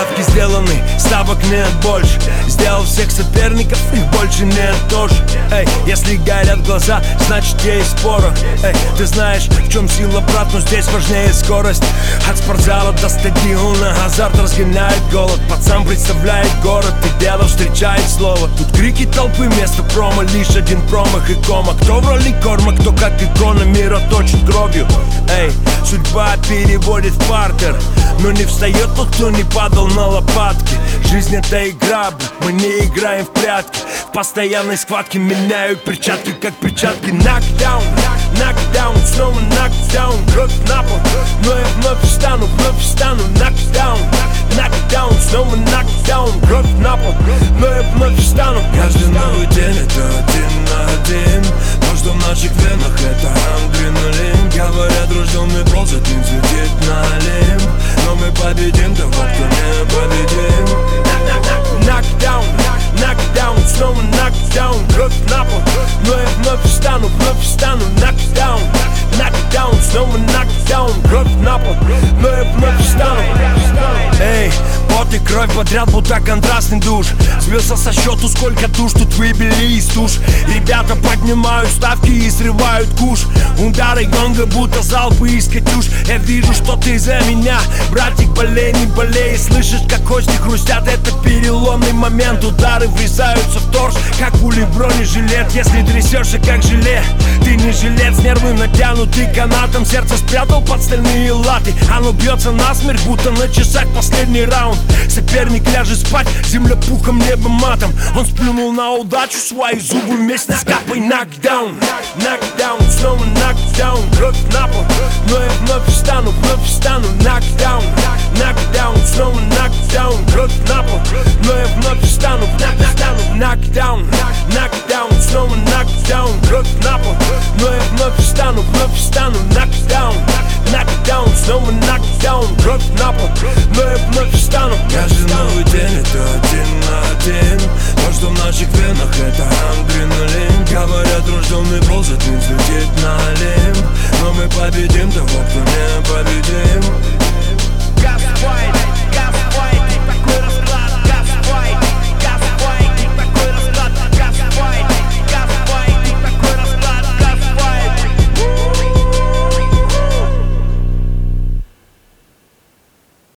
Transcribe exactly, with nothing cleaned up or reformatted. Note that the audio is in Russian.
ставки сделаны, ставок нет больше. Сделал всех соперников, их больше нет тоже. Эй, если горят глаза, значит есть порох. Эй, ты знаешь, в чем сила, брат, но здесь важнее скорость. От спортзала до стадиона азарт разгоняет голод. Пацан представляет город, и дело встречает слово. Тут крики толпы, место промо, лишь один промах и кома. Кто в роли корма, кто как икона мира точит кровью. Эй, судьба переводит в партер, но не встает тот, кто не падал на лопатки. Жизнь это игра, мы не играем в прятки. В постоянной схватке меняют перчатки, как перчатки. Нокдаун, нокдаун, снова нокдаун. Кровь на пол, но я вновь встану, вновь встану. Нокдаун, нокдаун, снова нокдаун. Кровь на пол, но я вновь встану. Каждый новый день это один на один. То, что в наших венах, это адреналин. Говорят, рожденный ползать не взлетит на Олимп. Но мы победим того, кто не победим. Нокдаун, нокдаун, снова нокдаун. Кровь на пол, но я вновь встану, вновь встану. Нокдаун, нокдаун, снова нокдаун. Кровь на пол, но я вновь встану. Эй, пот и кровь подряд, будто контрастный душ. Сбился со счету, сколько душ тут выбили из туш. Ребята поднимают ставки и срывают куш. Удары гонга, будто залпы из катюш. Я вижу, что ты за меня, братик, болей, не болей. Слышишь, как кости хрустят, это переломный момент. Удары врезаются в торс, как пули в бронежилет. Если трясешься, как желе, ты не жилец. Нервы натянуты канатом, сердце спрятал под стальные латы. Оно бьется насмерть, будто на часах последний раунд. Соперник ляжет спать, земля пухом, небо матом. Он сплюнул на удачу, свои зубы вместе с капой. Нокдаун, нокдаун, снова нокдаун. Кровь на пол, но я вновь встану, вновь встану. Нокдаун, нокдаун, снова нокдаун. Кровь на пол, но я вновь встану, вновь встану. Нокдаун, нокдаун,